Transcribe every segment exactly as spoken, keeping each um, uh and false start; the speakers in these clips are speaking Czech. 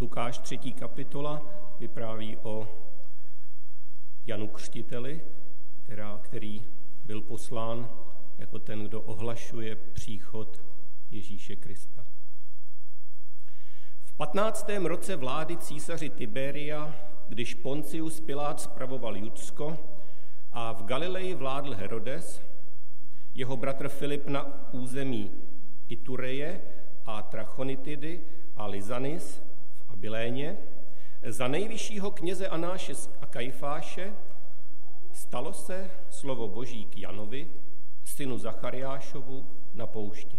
Lukáš třetí kapitola vypráví o Janu Křtiteli, která, který byl poslán jako ten, kdo ohlašuje příchod Ježíše Krista. V patnáctém roce vlády císaře Tiberia, když Poncius Pilát spravoval Judsko a v Galileji vládl Herodes, jeho bratr Filip na území Itureje a Trachonitidy a Lizanis v Abiléně, za nejvyššího kněze Anáše a Kajfáše stalo se slovo Boží k Janovi, synu Zachariášovu, na poušti.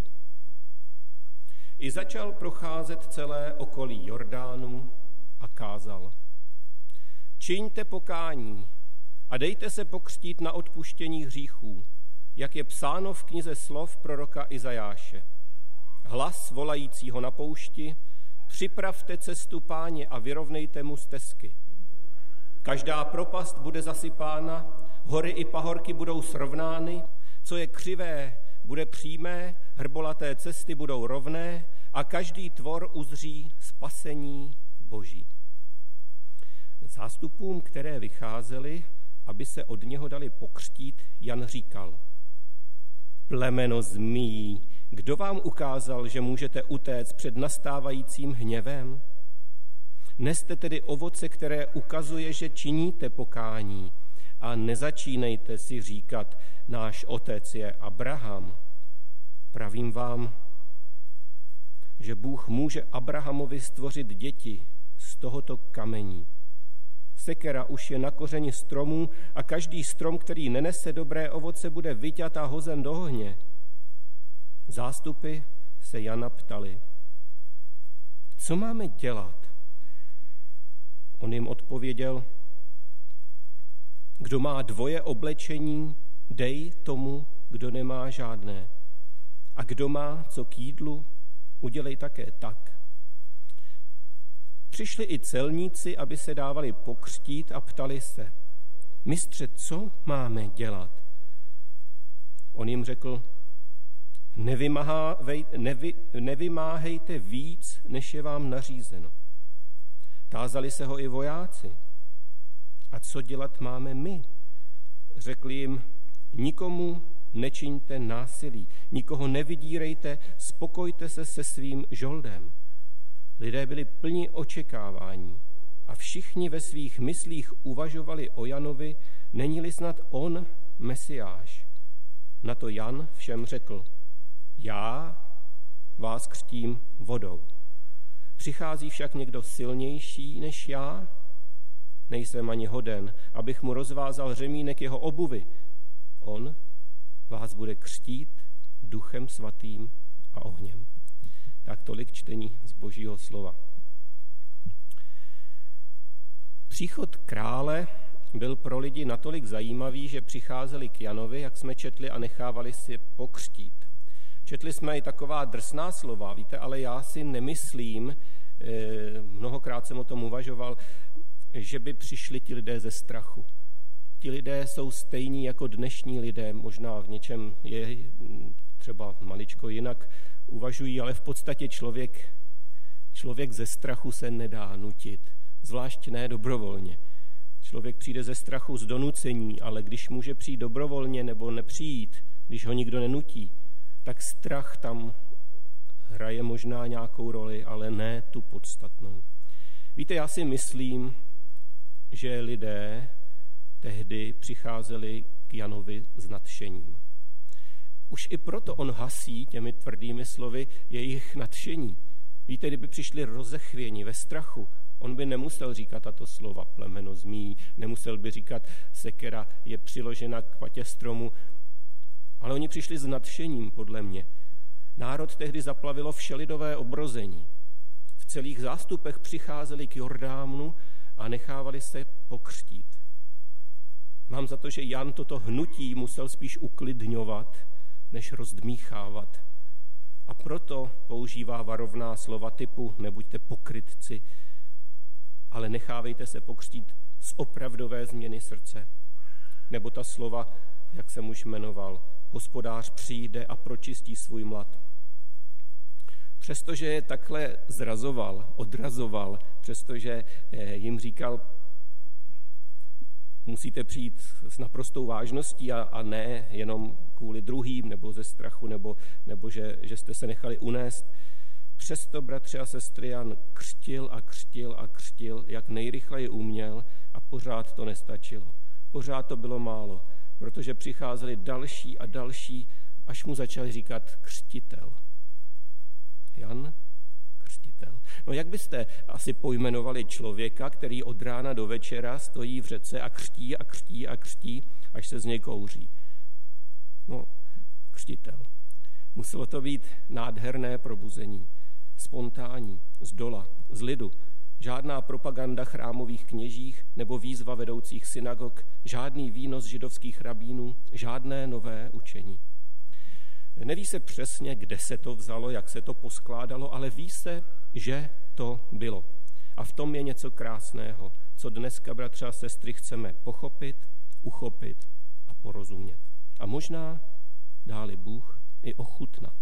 I začal procházet celé okolí Jordánu a kázal: Čiňte pokání a dejte se pokřtít na odpuštění hříchů, jak je psáno v knize slov proroka Izajáše. Hlas volajícího na poušti: připravte cestu Páně a vyrovnejte mu stezky. Každá propast bude zasypána, hory i pahorky budou srovnány, co je křivé, bude přímé, hrbolaté cesty budou rovné a každý tvor uzří spasení Boží. Zástupům, které vycházely, aby se od něho dali pokřtít, Jan říkal: Plemeno zmíjí, kdo vám ukázal, že můžete utéct před nastávajícím hněvem? Neste tedy ovoce, které ukazuje, že činíte pokání, a nezačínejte si říkat: náš otec je Abraham. Pravím vám, že Bůh může Abrahamovi stvořit děti z tohoto kamení. Sekera už je na kořeni stromů a každý strom, který nenese dobré ovoce, bude vyťat a hozen do ohně. Zástupy se Jana ptali: co máme dělat? On jim odpověděl: kdo má dvoje oblečení, dej tomu, kdo nemá žádné. A kdo má co k jídlu, udělej také tak. Přišli i celníci, aby se dávali pokřtít, a ptali se: mistře, co máme dělat? On jim řekl: nevy, nevymáhejte víc, než je vám nařízeno. Tázali se ho i vojáci: a co dělat máme my? Řekli jim: nikomu nečiňte násilí, nikoho nevydírejte, spokojte se se svým žoldem. Lidé byli plni očekávání a všichni ve svých myslích uvažovali o Janovi, není-li snad on Mesiáš. Na to Jan všem řekl: já vás křtím vodou. Přichází však někdo silnější než já? Nejsem ani hoden, abych mu rozvázal řemínek jeho obuvy. On vás bude křtít Duchem svatým a ohněm. Tak tolik čtení z Božího slova. Příchod krále byl pro lidi natolik zajímavý, že přicházeli k Janovi, jak jsme četli, a nechávali si pokřtít. Četli jsme i taková drsná slova, víte, ale já si nemyslím, mnohokrát jsem o tom uvažoval, že by přišli ti lidé ze strachu. Ti lidé jsou stejní jako dnešní lidé, možná v něčem je třeba maličko jinak uvažují, ale v podstatě člověk, člověk ze strachu se nedá nutit, zvlášť ne dobrovolně. Člověk přijde ze strachu z donucení, ale když může přijít dobrovolně nebo nepřijít, když ho nikdo nenutí, tak strach tam hraje možná nějakou roli, ale ne tu podstatnou. Víte, já si myslím, že lidé tehdy přicházeli k Janovi s nadšením. Už i proto on hasí těmi tvrdými slovy jejich nadšení. Víte, kdyby přišli rozechvěni ve strachu, on by nemusel říkat tato slova: plemeno zmíjí, nemusel by říkat: sekera je přiložena k patě stromu, ale oni přišli s nadšením, podle mě. Národ tehdy zaplavilo všelidové obrození. V celých zástupech přicházeli k Jordánu a nechávali se pokřtít. Mám za to, že Jan toto hnutí musel spíš uklidňovat, než rozdmíchávat. A proto používá varovná slova typu: nebuďte pokrytci, ale nechávejte se pokřtít z opravdové změny srdce. Nebo ta slova, jak jsem už jmenoval: Hospodář přijde a pročistí svůj mlad. Přestože je takhle zrazoval, odrazoval, přestože jim říkal, musíte přijít s naprostou vážností a, a ne jenom kvůli druhým, nebo ze strachu, nebo, nebo že, že jste se nechali unést. Přesto, bratři a sestry, Jan křtil a křtil a křtil, jak nejrychleji uměl, a pořád to nestačilo. Pořád to bylo málo, protože přicházeli další a další, až mu začali říkat křtitel. Jan křtitel. No jak byste asi pojmenovali člověka, který od rána do večera stojí v řece a křtí a křtí a křtí, až se z něj kouří? No, křtitel. Muselo to být nádherné probuzení, spontánní, z dola, z lidu. Žádná propaganda chrámových kněžích nebo výzva vedoucích synagog, žádný výnos židovských rabínů, žádné nové učení. Neví se přesně, kde se to vzalo, jak se to poskládalo, ale ví se, že to bylo. A v tom je něco krásného, co dneska, bratři a sestry, chceme pochopit, uchopit a porozumět. A možná, dá-li Bůh, i ochutnat.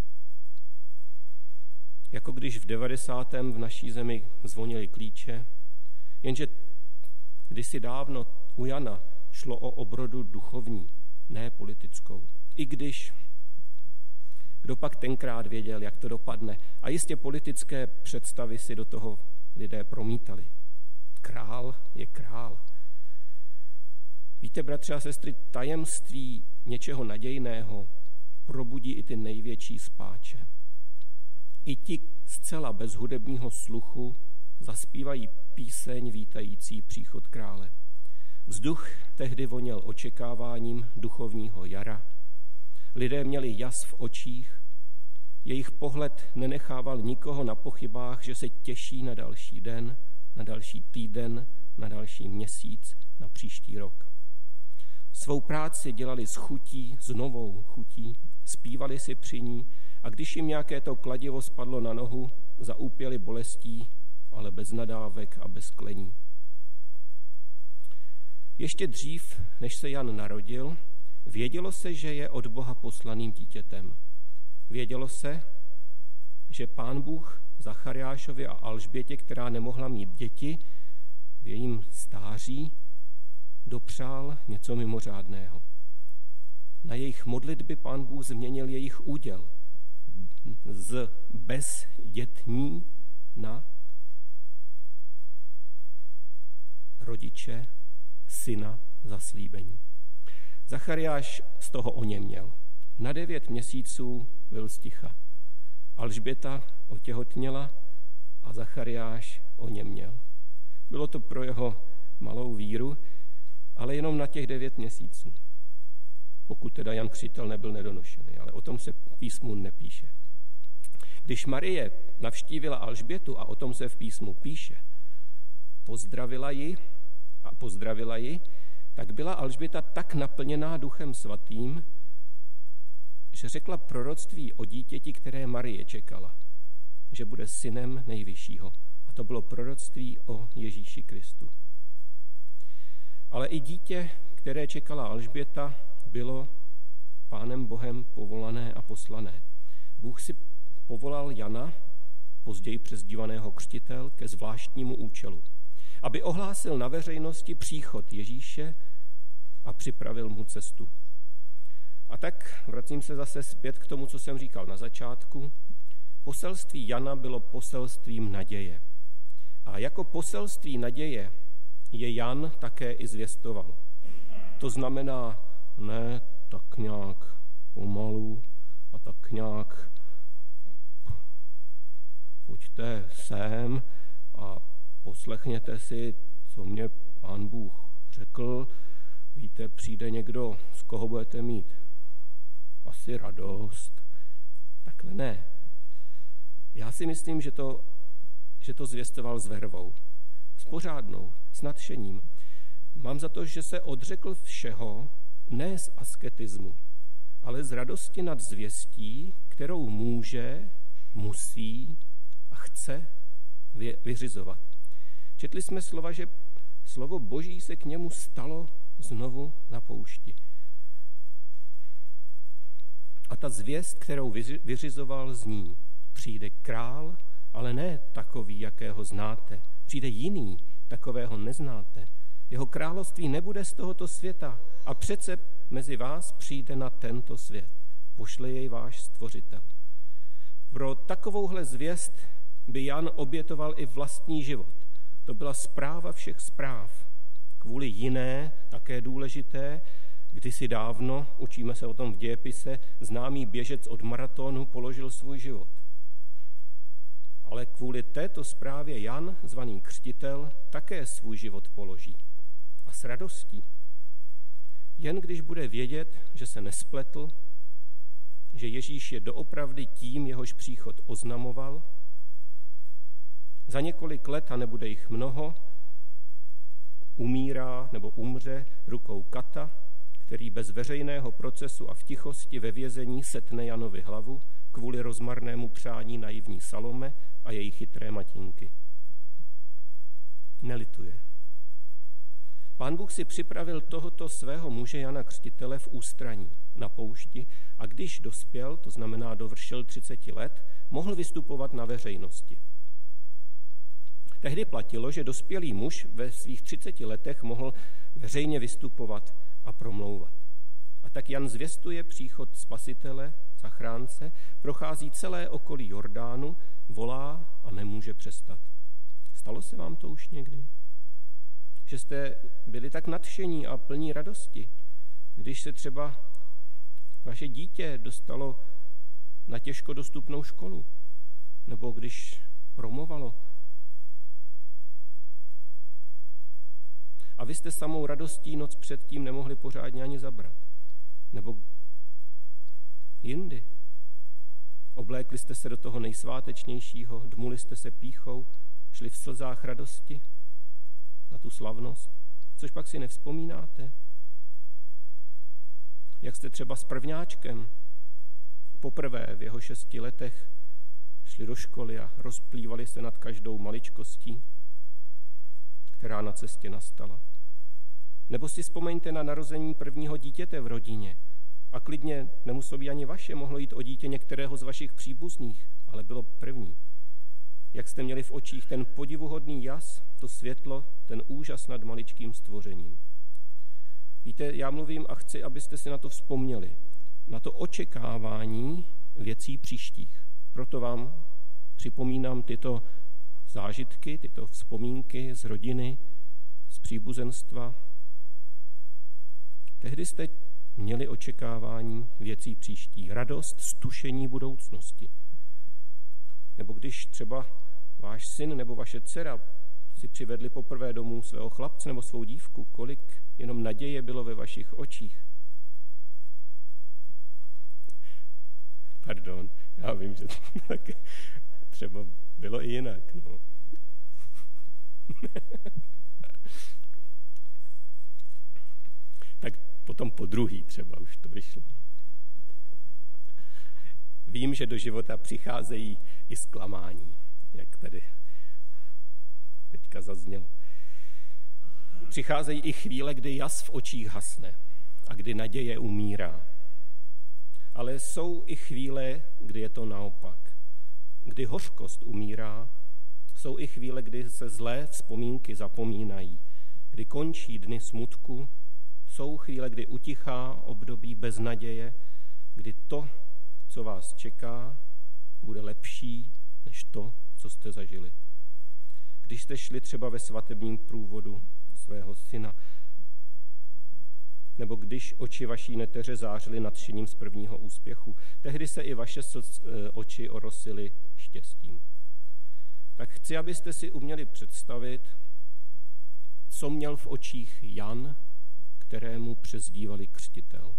Jako když v devadesátém v naší zemi zvonily klíče, jenže kdysi dávno u Jana šlo o obrodu duchovní, ne politickou. I když, kdo pak tenkrát věděl, jak to dopadne. A jistě politické představy si do toho lidé promítali. Král je král. Víte, bratři a sestry, tajemství něčeho nadějného probudí i ty největší spáče. I ti zcela bez hudebního sluchu zaspívají píseň vítající příchod krále. Vzduch tehdy voněl očekáváním duchovního jara. Lidé měli jas v očích, jejich pohled nenechával nikoho na pochybách, že se těší na další den, na další týden, na další měsíc, na příští rok. Svou práci dělali s chutí, s novou chutí, zpívali si při ní, a když jim nějaké to kladivo spadlo na nohu, zaúpěli bolestí, ale bez nadávek a bez klení. Ještě dřív, než se Jan narodil, vědělo se, že je od Boha poslaným dítětem. Vědělo se, že Pán Bůh Zachariášovi a Alžbětě, která nemohla mít děti, v jejím stáří dopřál něco mimořádného. Na jejich modlitby Pán Bůh změnil jejich úděl z bezdětní na rodiče syna zaslíbení. Zachariáš z toho oněměl. Na devět měsíců byl sticha. Alžběta otěhotněla a Zachariáš oněměl. Bylo to pro jeho malou víru, ale jenom na těch devět měsíců. Pokud teda Jan Křtitel nebyl nedonošený, ale o tom se v písmu nepíše. Když Marie navštívila Alžbětu, a o tom se v písmu píše, pozdravila ji a pozdravila ji, tak byla Alžběta tak naplněná Duchem Svatým, že řekla proroctví o dítěti, které Marie čekala, že bude synem Nejvyššího. A to bylo proroctví o Ježíši Kristu. Ale i dítě, které čekala Alžběta, bylo Pánem Bohem povolané a poslané. Bůh si povolal Jana, později přezdívaného Křtitel, ke zvláštnímu účelu, aby ohlásil na veřejnosti příchod Ježíše a připravil mu cestu. A tak vracím se zase zpět k tomu, co jsem říkal na začátku. Poselství Jana bylo poselstvím naděje. A jako poselství naděje je Jan také i zvěstoval. To znamená ne tak nějak pomalu a tak nějak pojďte sem a poslechněte si, co mě Pán Bůh řekl. Víte, přijde někdo, z koho budete mít asi radost. Takhle ne. Já si myslím, že to, že to zvěstoval s vervou, s pořádnou, s nadšením. Mám za to, že se odřekl všeho, ne z asketismu, ale z radosti nad zvěstí, kterou může, musí a chce vyřizovat. Četli jsme slova, že slovo Boží se k němu stalo znovu na poušti. A ta zvěst, kterou vyřizoval, zní: Přijde král, ale ne takový, jakého znáte. Přijde jiný, takového neznáte. Jeho království nebude z tohoto světa a přece mezi vás přijde na tento svět. Pošle jej váš stvořitel. Pro takovouhle zvěst by Jan obětoval i vlastní život. To byla zpráva všech zpráv. Kvůli jiné, také důležité, kdysi dávno, učíme se o tom v dějepise, známý běžec od maratonu položil svůj život. Ale kvůli této zprávě Jan, zvaný křtitel, také svůj život položí. A s radostí. Jen když bude vědět, že se nespletl, že Ježíš je doopravdy tím, jehož příchod oznamoval, za několik let, a nebude jich mnoho, umírá nebo umře rukou kata, který bez veřejného procesu a v tichosti ve vězení setne Janovi hlavu kvůli rozmarnému přání naivní Salome a její chytré matinky. Nelituje. Pán Bůh si připravil tohoto svého muže Jana Křtitele v ústraní na poušti a když dospěl, to znamená dovršil třicet let, mohl vystupovat na veřejnosti. Tehdy platilo, že dospělý muž ve svých třiceti letech mohl veřejně vystupovat a promlouvat. A tak Jan zvěstuje příchod Spasitele, zachránce, prochází celé okolí Jordánu, volá a nemůže přestat. Stalo se vám to už někdy? Že jste byli tak nadšení a plní radosti, když se třeba vaše dítě dostalo na těžko dostupnou školu, nebo když promovalo. A vy jste samou radostí noc předtím nemohli pořádně ani zabrat. Nebo jindy. Oblékli jste se do toho nejsvátečnějšího, dmuli jste se pýchou, šli v slzách radosti na tu slavnost, což pak si nevzpomínáte. Jak jste třeba s prvňáčkem poprvé v jeho šesti letech šli do školy a rozplývali se nad každou maličkostí, která na cestě nastala. Nebo si vzpomeňte na narození prvního dítěte v rodině. A klidně nemuselo být ani vaše, mohlo jít o dítě některého z vašich příbuzných, ale bylo první. Jak jste měli v očích ten podivuhodný jas, to světlo, ten úžas nad maličkým stvořením. Víte, já mluvím a chci, abyste si na to vzpomněli. Na to očekávání věcí příštích. Proto vám připomínám tyto zážitky, tyto vzpomínky z rodiny, z příbuzenstva. Tehdy jste měli očekávání věcí příští, radost z tušení budoucnosti. Nebo když třeba váš syn nebo vaše dcera si přivedli poprvé domů svého chlapce nebo svou dívku, kolik jenom naděje bylo ve vašich očích. Pardon, já vím, že to tak třeba bylo i jinak. No. Tak potom po druhý třeba už to vyšlo. Vím, že do života přicházejí i zklamání, jak tady teďka zaznělo. Přicházejí i chvíle, kdy jas v očích hasne a kdy naděje umírá. Ale jsou i chvíle, kdy je to naopak. Kdy hořkost umírá, jsou i chvíle, kdy se zlé vzpomínky zapomínají, kdy končí dny smutku, jsou chvíle, kdy utichá období beznaděje, kdy to, co vás čeká, bude lepší než to, co jste zažili. Když jste šli třeba ve svatebním průvodu svého syna, nebo když oči vaší neteře zářily nadšením z prvního úspěchu, tehdy se i vaše oči orosily štěstím. Tak chci, abyste si uměli představit, co měl v očích Jan, kterému přezdívali křtitel.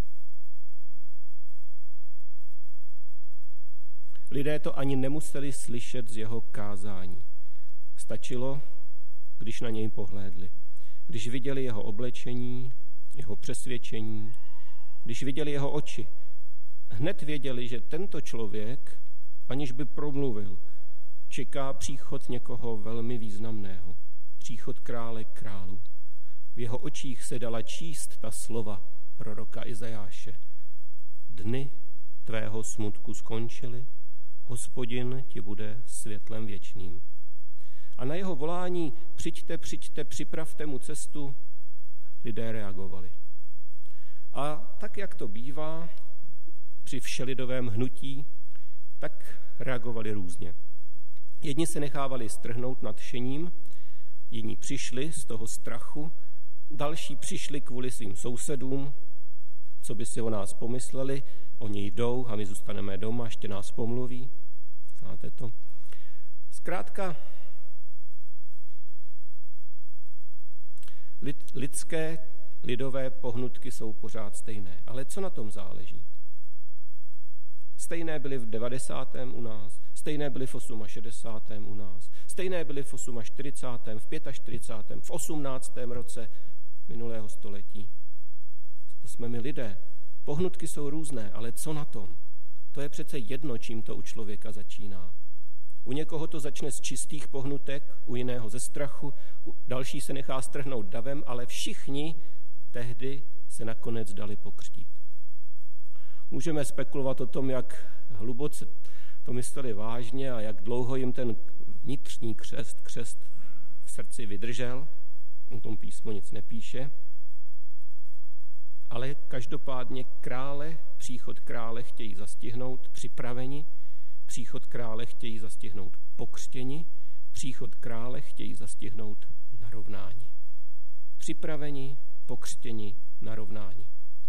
Lidé to ani nemuseli slyšet z jeho kázání. Stačilo, když na něj pohlédli, když viděli jeho oblečení, jeho přesvědčení, když viděli jeho oči. Hned věděli, že tento člověk, aniž by promluvil, čeká příchod někoho velmi významného, příchod krále králů. V jeho očích se dala číst ta slova proroka Izajáše. Dny tvého smutku skončily, Hospodin ti bude světlem věčným. A na jeho volání přijďte, přijďte, připravte mu cestu, lidé reagovali. A tak, jak to bývá při všelidovém hnutí, tak reagovali různě. Jedni se nechávali strhnout nadšením, jiní přišli z toho strachu, další přišli kvůli svým sousedům, co by si o nás pomysleli, oni jdou a my zůstaneme doma, ještě nás pomluví. Znáte to? Zkrátka, lid, lidské, lidové pohnutky jsou pořád stejné. Ale co na tom záleží? Stejné byly v devadesátém u nás, stejné byly v šedesátém osmém u nás, stejné byly v čtyřicátém osmém, v čtyřicátém pátém, v osmnáctém roce minulého století. To jsme my lidé. Pohnutky jsou různé, ale co na tom? To je přece jedno, čím to u člověka začíná. U někoho to začne z čistých pohnutek, u jiného ze strachu, další se nechá strhnout davem, ale všichni tehdy se nakonec dali pokřtít. Můžeme spekulovat o tom, jak hluboce to mysleli vážně a jak dlouho jim ten vnitřní křest, křest v srdci vydržel. O tom písmo nic nepíše. Ale každopádně krále, příchod krále chtějí zastihnout připraveni, příchod krále chtějí zastihnout pokřtěni, příchod krále chtějí zastihnout narovnání. Připraveni, pokřtěni, narovnání.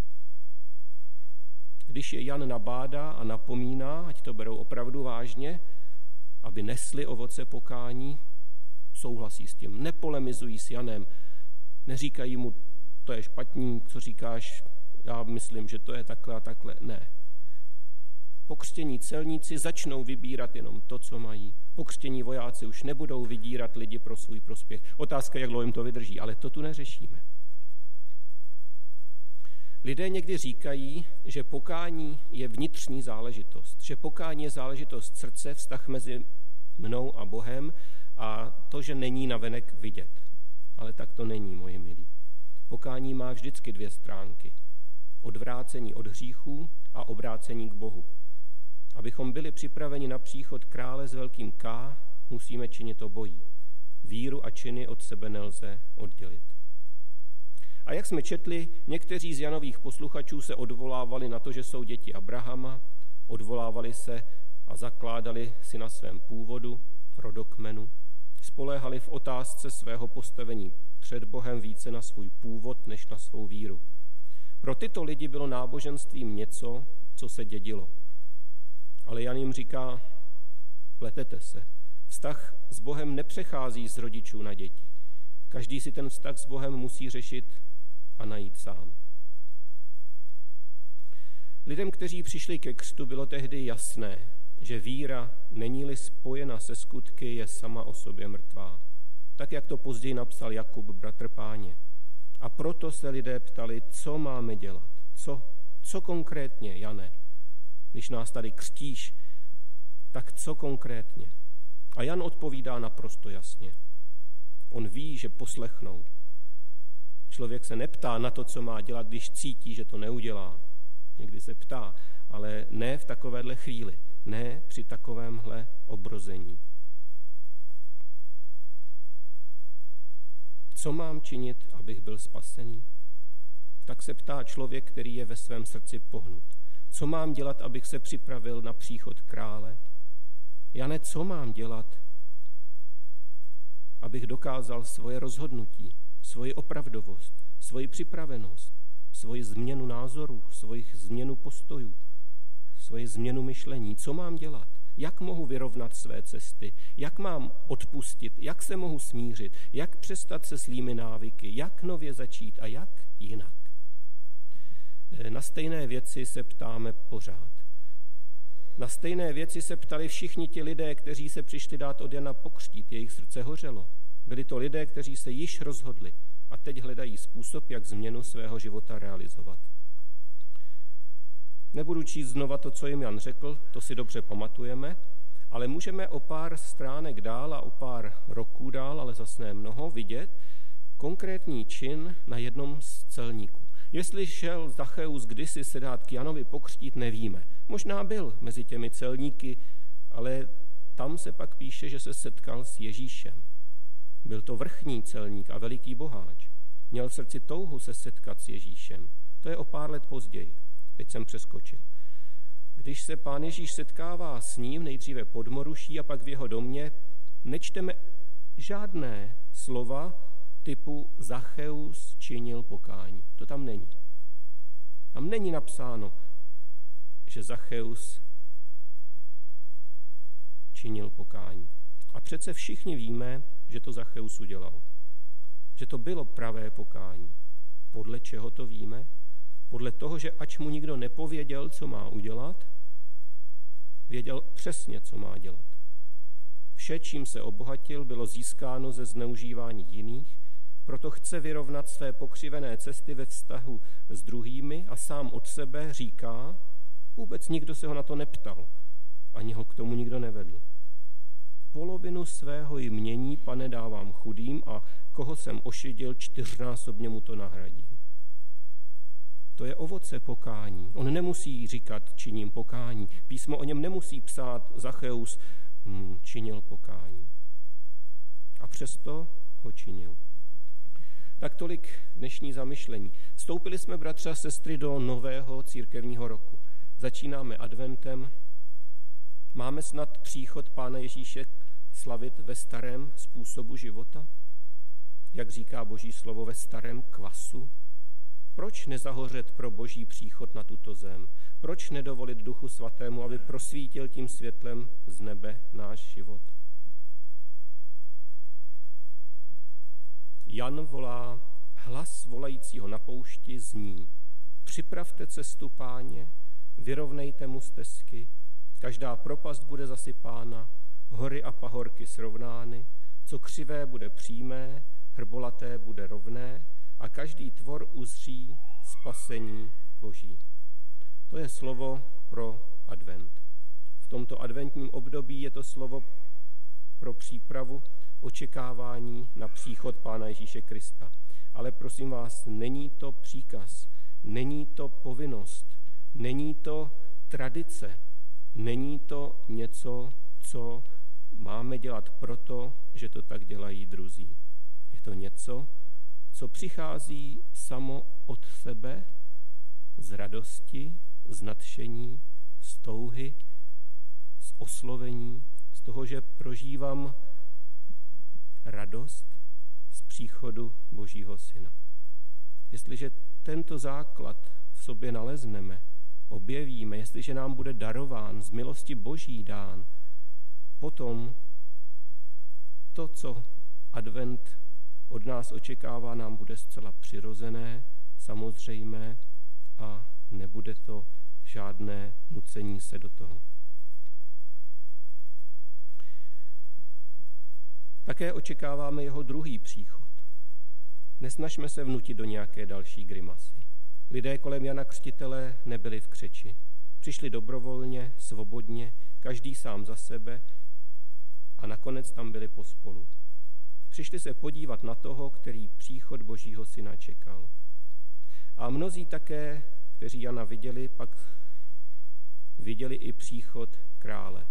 Když je Jan nabádá a napomíná, ať to berou opravdu vážně, aby nesli ovoce pokání, souhlasí s tím, nepolemizují s Janem, neříkají mu, to je špatný, co říkáš, já myslím, že to je takhle a takhle. Ne. Pokřtění celníci začnou vybírat jenom to, co mají. Pokřtění vojáci už nebudou vydírat lidi pro svůj prospěch. Otázka, jak dlouho jim to vydrží, ale to tu neřešíme. Lidé někdy říkají, že pokání je vnitřní záležitost, že pokání je záležitost srdce, vztah mezi mnou a Bohem a to, že není navenek vidět. Ale tak to není, moji milí. Pokání má vždycky dvě stránky. Odvrácení od hříchů a obrácení k Bohu. Abychom byli připraveni na příchod krále s velkým K, musíme činit obojí. Víru a činy od sebe nelze oddělit. A jak jsme četli, někteří z Janových posluchačů se odvolávali na to, že jsou děti Abrahama, odvolávali se a zakládali si na svém původu, rodokmenu, spoléhali v otázce svého postavení před Bohem více na svůj původ, než na svou víru. Pro tyto lidi bylo náboženstvím něco, co se dědilo. Ale Jan jim říká, pletete se. Vztah s Bohem nepřechází z rodičů na děti. Každý si ten vztah s Bohem musí řešit a najít sám. Lidem, kteří přišli ke křtu, bylo tehdy jasné, že víra, není-li spojena se skutky, je sama o sobě mrtvá. Tak, jak to později napsal Jakub, bratr Páně. A proto se lidé ptali, co máme dělat. Co, co konkrétně, Jane? Když nás tady křtíš, tak co konkrétně? A Jan odpovídá naprosto jasně. On ví, že poslechnou. Člověk se neptá na to, co má dělat, když cítí, že to neudělá. Někdy se ptá, ale ne v takovéhle chvíli, ne při takovémhle obrození. Co mám činit, abych byl spasený? Tak se ptá člověk, který je ve svém srdci pohnut. Co mám dělat, abych se připravil na příchod krále? Jane, co mám dělat, abych dokázal svoje rozhodnutí, svoji opravdovost, svoji připravenost, svoji změnu názorů, svoji změnu postojů, svoji změnu myšlení? Co mám dělat? Jak mohu vyrovnat své cesty? Jak mám odpustit? Jak se mohu smířit? Jak přestat se svými návyky? Jak nově začít a jak jinak? Na stejné věci se ptáme pořád. Na stejné věci se ptali všichni ti lidé, kteří se přišli dát od Jana pokřtít. Jejich srdce hořelo. Byli to lidé, kteří se již rozhodli a teď hledají způsob, jak změnu svého života realizovat. Nebudu číst znova to, co jim Jan řekl, to si dobře pamatujeme, ale můžeme o pár stránek dál a o pár roků dál, ale zase ne mnoho, vidět konkrétní čin na jednom z celníků. Jestli šel Zacheus kdysi se dát k Janovi pokřtít, nevíme. Možná byl mezi těmi celníky ale tam se pak píše, že se setkal s Ježíšem. Byl to vrchní celník a veliký boháč. Měl v srdci touhu se setkat s Ježíšem. To je o pár let později. Teď jsem přeskočil. Když se Pán Ježíš setkává s ním, nejdříve pod Moruší a pak v jeho domě, nečteme žádné slova typu Zacheus činil pokání. To tam není. Tam není napsáno, že Zacheus činil pokání. A přece všichni víme, že to Zacheus udělal. Že to bylo pravé pokání. Podle čeho to víme? Podle toho, že ač mu nikdo nepověděl, co má udělat, věděl přesně, co má dělat. Vše, čím se obohatil, bylo získáno ze zneužívání jiných, proto chce vyrovnat své pokřivené cesty ve vztahu s druhými a sám od sebe říká, vůbec nikdo se ho na to neptal, ani ho k tomu nikdo nevedl. Polovinu svého jmění, Pane, dávám chudým a koho jsem ošidil, čtyřnásobně mu to nahradím. To je ovoce pokání. On nemusí říkat, činím pokání. Písmo o něm nemusí psát, Zacheus hmm, činil pokání. A přesto ho činil. Tak tolik dnešní zamyšlení. Vstoupili jsme, bratři a sestry, do nového církevního roku. Začínáme adventem. Máme snad příchod Pána Ježíše slavit ve starém způsobu života? Jak říká Boží slovo, ve starém kvasu? Proč nezahořet pro Boží příchod na tuto zem? Proč nedovolit Duchu Svatému, aby prosvítil tím světlem z nebe náš život? Jan volá, hlas volajícího na poušti zní: připravte cestu Páně, vyrovnejte mu stezky, každá propast bude zasypána, hory a pahorky srovnány, co křivé bude přímé, hrbolaté bude rovné a každý tvor uzří spasení Boží. To je slovo pro advent. V tomto adventním období je to slovo pro přípravu, očekávání na příchod Pána Ježíše Krista. Ale prosím vás, není to příkaz, není to povinnost, není to tradice, není to něco, co máme dělat proto, že to tak dělají druzí. Je to něco, co přichází samo od sebe z radosti, z nadšení, z touhy, z oslovení, z toho, že prožívám radost z příchodu Božího Syna. Jestliže tento základ v sobě nalezneme, objevíme, jestliže nám bude darován, z milosti Boží dán, potom to, co advent od nás očekává, nám bude zcela přirozené, samozřejmé a nebude to žádné nucení se do toho. Také očekáváme jeho druhý příchod. Nesnažme se vnutit do nějaké další grimasy. Lidé kolem Jana Křtitele nebyli v křeči. Přišli dobrovolně, svobodně, každý sám za sebe a nakonec tam byli pospolu. Přišli se podívat na toho, který příchod Božího Syna čekal. A mnozí také, kteří Jana viděli, pak viděli i příchod krále.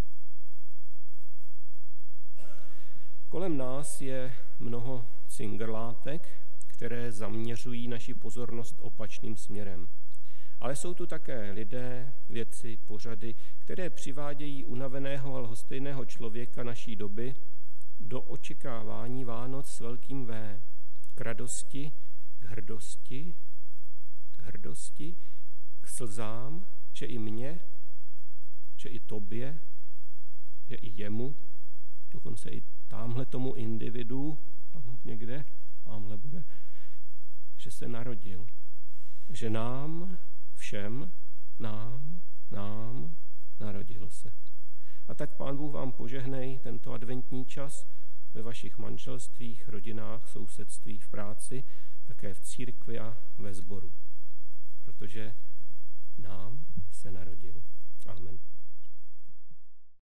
Kolem nás je mnoho cingrlátek, které zaměřují naši pozornost opačným směrem. Ale jsou tu také lidé, věci, pořady, které přivádějí unaveného a lhostejného člověka naší doby do očekávání Vánoc s velkým V, k radosti, k hrdosti, k hrdosti, k slzám, že i mně, že i tobě, že i jemu, dokonce i támhle tomu individu, tam někde, támhle bude, že se narodil. Že nám, všem, nám, nám narodil se. A tak Pán Bůh vám požehnej tento adventní čas ve vašich manželstvích, rodinách, sousedstvích, v práci, také v církvi a ve sboru. Protože nám se narodil. Amen.